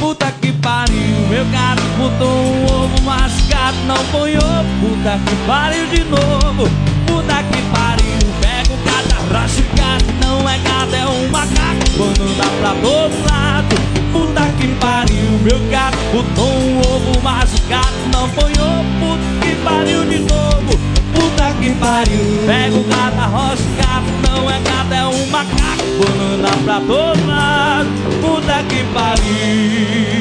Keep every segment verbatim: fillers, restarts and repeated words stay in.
Puta que pariu, meu gato botou um ovo, mas gato não põe ovo. Puta que pariu de novo. Puta que pariu, pega o gato, arrocha o gato. Não é gato, é um macaco, quando dá pra todo lado. Puta que pariu, meu gato botou um ovo, mas o gato não põe ovo. Puta que pariu de novo. Puta que pariu, pega o gato, arrocha o gato. Não é gato, é um macaco, quando dá pra todo lado. Puta que pariu.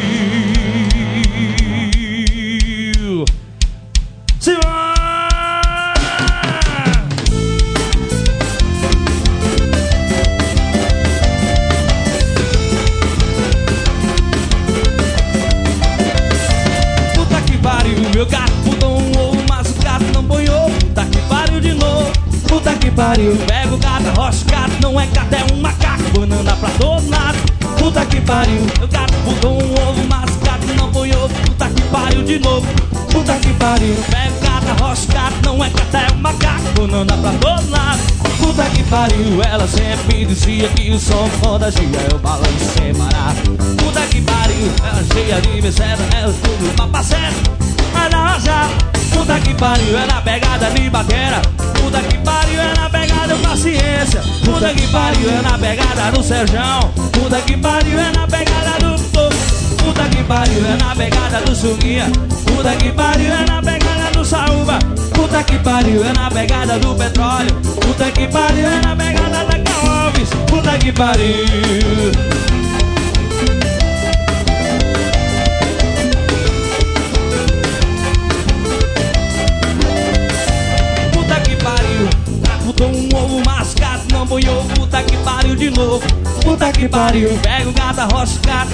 Simão! Puta que pariu, meu gato botou um ovo, mas o gato não põe ovo. Puta que pariu de novo. Puta que pariu, pega o gato, arrocha o gato. Não é gato, é um macaco, banana pra todo lado. Puta que pariu, meu gato botou um ovo, mas o gato não põe ovo. Puta que pariu de novo. Puta que pariu, pega o gato, arrocha o gato. Não é gato, é um macaco, banana pra todo lado. Puta que pariu, ela sempre dizia que o som contagia, eu balanço sem parar. Puta que pariu, ela cheia de merceda, ela tudo papaceta, mas na rajada. Puta que pariu, é na pegada de batera. Puta que pariu, é na pegada de paciência. Puta que pariu, é na pegada do Serjão. Puta que pariu, é na pegada do povo. Puta que pariu, é na pegada do Suguinha. Puta que pariu, é na pegada do Saúva. Puta que pariu, é na pegada do petróleo. Puta que pariu, é na pegada da Calves. Puta que pariu. Botou um ovo mascado, não põe ovo. Puta que pariu de novo. Puta que pariu, pega o gato, arrocha o gato.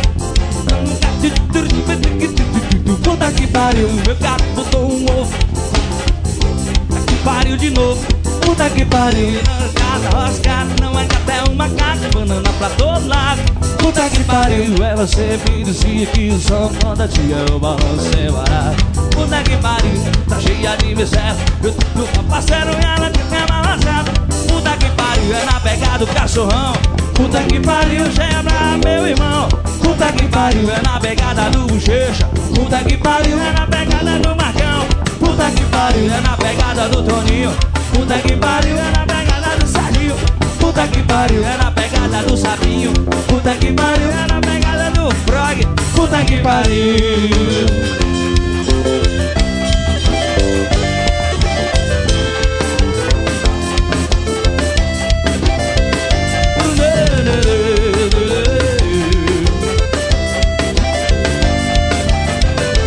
Puta que pariu, meu gato botou um ovo. Puta que pariu de novo. Puta que pariu, gato, arrocha o gato. Não é gato, é um macaco, banana pra todo lado. Puta que pariu, ela sempre dizia que o som conta dia, eu balanço sem parar. Puta que pariu, tá cheia de mercado. Eu tô parceiro e ela tem minha balançada. Puta que pariu, é na pegada do cachorrão. Puta que pariu, gembra meu irmão. Puta que pariu, é na pegada do Bochecha. Puta que pariu, é na pegada do Marcão. Puta que pariu, é na pegada do Toninho. Puta que pariu, é na pegada do Serginho. Puta que pariu, é na pegada do Sapinho. Puta que pariu, é na pegada do Frog. Puta que pariu.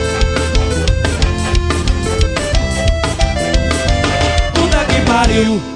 Puta que pariu.